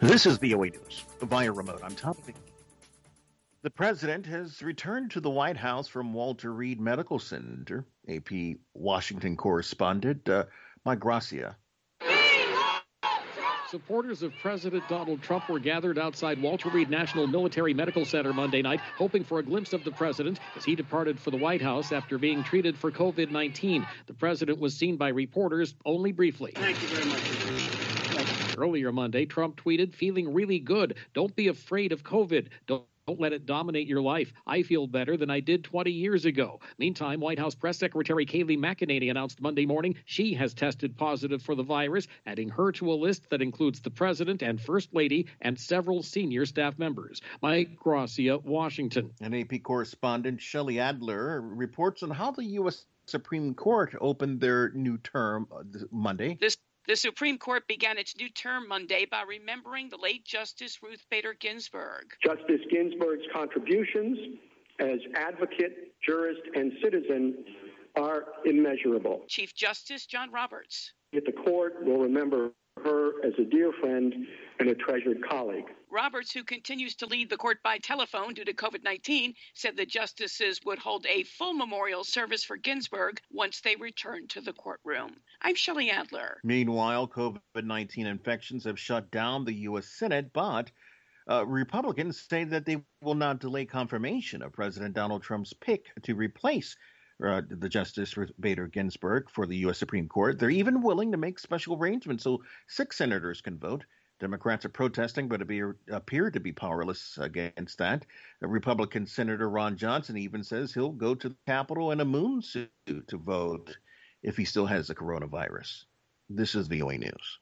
This is VOA News via remote. I'm Tom. The president has returned to the White House from Walter Reed Medical Center. AP Washington correspondent Mike Gracia. Supporters of President Donald Trump were gathered outside Walter Reed National Military Medical Center Monday night, hoping for a glimpse of the president as he departed for the White House after being treated for COVID-19. The president was seen by reporters only briefly. Thank you very much. Earlier Monday, Trump tweeted, "Feeling really good. Don't be afraid of COVID. Don't let it dominate your life. I feel better than I did 20 years ago." Meantime, White House Press Secretary Kayleigh McEnany announced Monday morning she has tested positive for the virus, adding her to a list that includes the president and first lady and several senior staff members. Mike Gracia, Washington. And AP correspondent Shelley Adler reports on how the U.S. Supreme Court opened their new term Monday. The Supreme Court began its new term Monday by remembering the late Justice Ruth Bader Ginsburg. Justice Ginsburg's contributions as advocate, jurist, and citizen are immeasurable. Chief Justice John Roberts. The court will remember her as a dear friend and a treasured colleague. Roberts, who continues to lead the court by telephone due to COVID-19, said the justices would hold a full memorial service for Ginsburg once they return to the courtroom. I'm Shelley Adler. Meanwhile, COVID-19 infections have shut down the U.S. Senate, but Republicans say that they will not delay confirmation of President Donald Trump's pick to replace the Justice Ruth Bader Ginsburg for the U.S. Supreme Court. They're even willing to make special arrangements so 6 senators can vote. Democrats are protesting, but appear to be powerless against that. Republican Senator Ron Johnson even says he'll go to the Capitol in a moon suit to vote if he still has the coronavirus. This is VOA News.